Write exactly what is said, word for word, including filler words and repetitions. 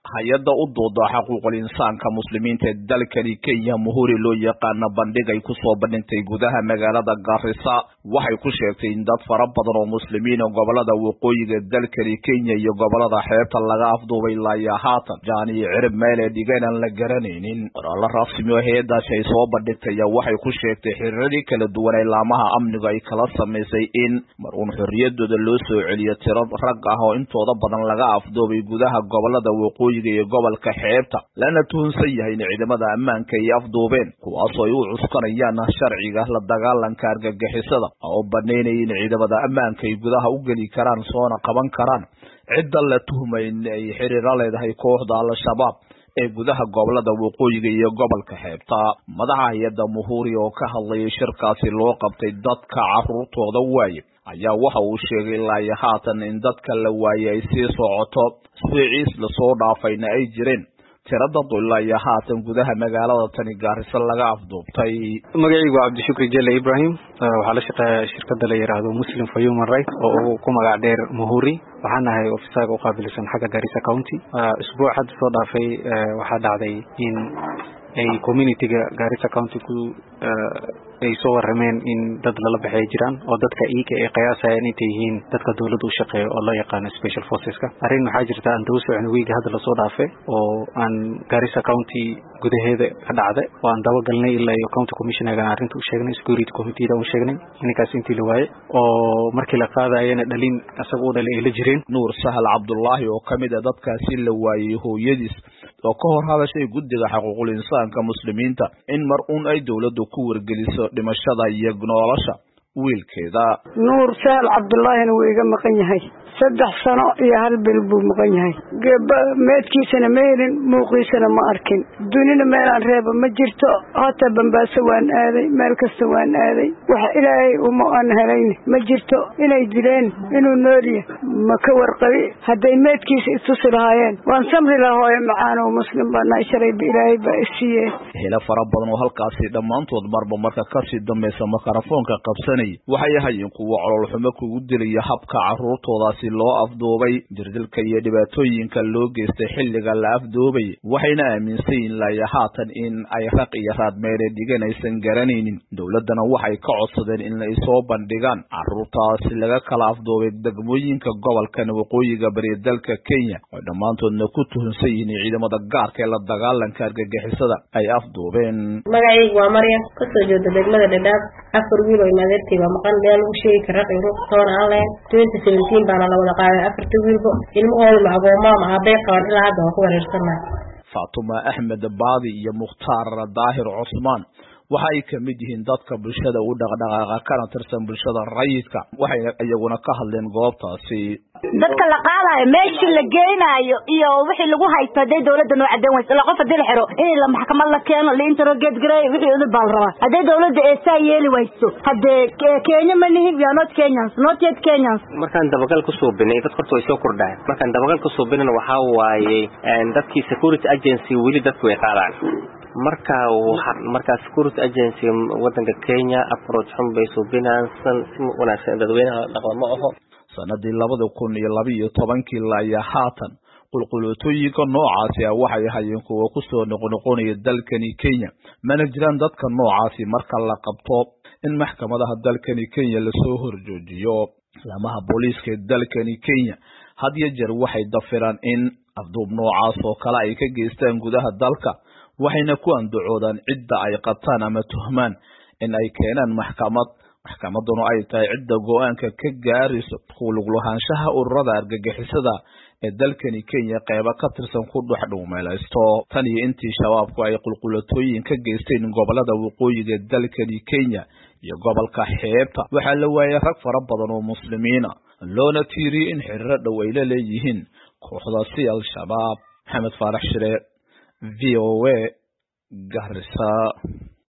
hay-adda u dooda xuquuqul insaanka muslimiinta ee dalkani Kenya Muhuri loo yaqaan bandhig ay ku soo bandhigtay gudaha magaalada Garissa waxay ku sheegtay in dad fara badan oo muslimiin oo gobolada waqooyiga dalkani Kenya iyo gobolada xeebta laga afduubay ilaa haatan jaani cirib meel ee dhigan la garanaynin la rasmi ah hay'adaas ay soo bandhigtay waxay ku sheegtay xiriirada kala duwan ee laamaha amniga ay kala sameysay in mar uun xorriyadooda loo soo celiyo tirad rag ah oo intooda badan laga afduubay gudaha gobolada waqooyiga iyo gobolka xeebta lana tuhunsan yahay in ciidamada ammaanka ay afduubeen kuwaas oo ay u cuskanayaan sharciga la dagaalanka argagixisada oo baneynay in ciidamada ammaanka ay gudaha u gali karaan soona qaban karaan cidda la tuhmay in ay xiriir la leedahay kooxda al-shabaab ee gudaha gobolada waqooyiga iyo gobolka xeebta madaxa hay'adda Muhuri oo ka hadlayay shirkaasi loo qabtay dadka carruurtooda waayay ayaa waxa uu sheegay ilaa haatan in dadka la waayay ay sii socoto siciis la soo dhaafayna ay jireen tirada ilaa haatan gudaha magaalada tani Garissa laga afduubtay magacaygu Cabdishukri Jelle Ibrahim waxa la shaqeeyaa shirkadda la yiraahdo Muslim for Human Rights oo ku magac dheer Muhuri waxaan ahay ofisaga u qaabilsan xagga Garissa County usbuuc had soo dhaafay waxa dhacday in ay community-ga Garissa County ku ay soo warameen in dad lala baxay jiraan oo dadka iyaga ay qiyaasayeen inay yihiin dadka dawladda u shaqeeyo oo la yaqaan special forces ka arin waxa jirta aan dawso aan weeyga hadda la soo dhaafay oo aan Garissa County gudaheeda ka dhacday oo aan dawa galnay ilaa iyo county commissioner-ga arinta u sheegnay security committee-da u sheegnay inkaas intii la waayay oo markii la qaadayeen dhalin asaga u dhalay la jireen Nuur Sahal Cabdullaahi oo kamid ah dadkaasi la waayay hooyadiis oo ka hor hadashay guddiga xuquuqul insaanka muslimiinta in mar uun ay dawladdu ku wargeliso dhimashada iyo nolosha wiilkeeda Nuur Sahal Cabdullaahi wuu iga maqan yahay saddex sano iyo hal bil buu maqan yahay meedkiisana ma helin muuqiisana ma arkin dunina meel aan reeba ma jirto hata Bambaaso waan aaday meel kasta waan aaday waxa ilaahay uma aan helayn ma jirto inay dileen inuu nooliyo ma ka warqabi haday meedkiisa itusi lahaayeen waan samri lahaay macaan oo muslim bana sharay ilaahay ba isiye hela fara badan oo halkaasi dhamaantood marba marka ka sii dambaysa makarafoonka qabsanay waxay ahaayeen kuwa calool xumo kugu dilay habka carruurtoodaasi loo afduubay dirdilka iyo dhibaatooyinka loo geystay xilliga la afduubay waxayna aaminsan in la yahaatan in ay raq iyo raad meere dhiganaysan garanaynin dawladana waxay ka codsadeen in ay soo bandhigaan carruurtaasi laga kala afduubay degmooyinka gobolka waqooyiga bari dalka Kenya oo dhamaantoodna ku tuhunsan yihiin ciidamada gaarka ee la dagaalanka argagixisada ay afduubeen magacaygu waa Maryam ka soo jeeda degmada Dadaab afar wiil oo maadeertii waa maqan meel u sheegi kara inuu toona aan leen twenty seventeen bana la wada qaaday afarta wiilba ilmahooda macagoomaa ma aabay qaban ilaa hadda waa ku wareersanaa Fatuma Ahmed Baadi iyo Mukhtaar Daahir Usman waxa ay kamid yihiin dadka bulshada u dhaqdhaqaaqa kana tirsan bulshada rayidka waxay iyaguna ka hadleen goobtaasi dadka la qaadayo meeshii la geenayo iyo wixii lagu haysto haday dawladda noo cadeyn wayso la qof hadii la xiro in la maxkamad la keeno la interrogate gareey wixii uu bal raba haday dawladda ay saa yeeli wayso haday Kenya ma nihin we are not Kenyans not yet Kenyans markaan dabagal ku soo binay dad korto ay soo kordhay markaan dabagal ku soo binayna waxa waaye dadkii security agency wili dadku ay qaadaan marka marka security agency wadanka Kenya approach xun bay soo binaysan si wanaagsan dadweynaha dhaqamo ah sanadii laba kun iyo laba iyo toban ilaa haatan qulqulotooyinka noocaasi ah waxay ahaayeen kuwa ku soo noqnoqonaya dalkani Kenya mana jiraan dadka noocaasi marka la qabto in maxkamadaha dalkani Kenya la soo horjoojiyo lamaha booliiska dalkani Kenya hadiya jar waxay dafiraan in afduub noocaas oo kala ay ka geystaan gudaha dalka waxayna ku andacoodaan cidda ay qabtaan ama tuhmaan in ay keenaan maxkamad maxkamaduna ay tahay cidda go'aanka ka gaariso ku lug lahaanshaha ururada argagixisada ee dalkani Kenya qayb ka tirsan ku dhuxdhuumeelaysto tan iyo intii shabaabku ay qulqulatooyin ka geysteen gobolada waqooyiga dalkani Kenya iyo gobolka xeebta waxa la waayay rag fara badan oo muslimiina loona tiiriyay in xiriir dhow ay la leeyihiin kooxda al-shabaab Maxamed Faarax Shire V O A Garissa.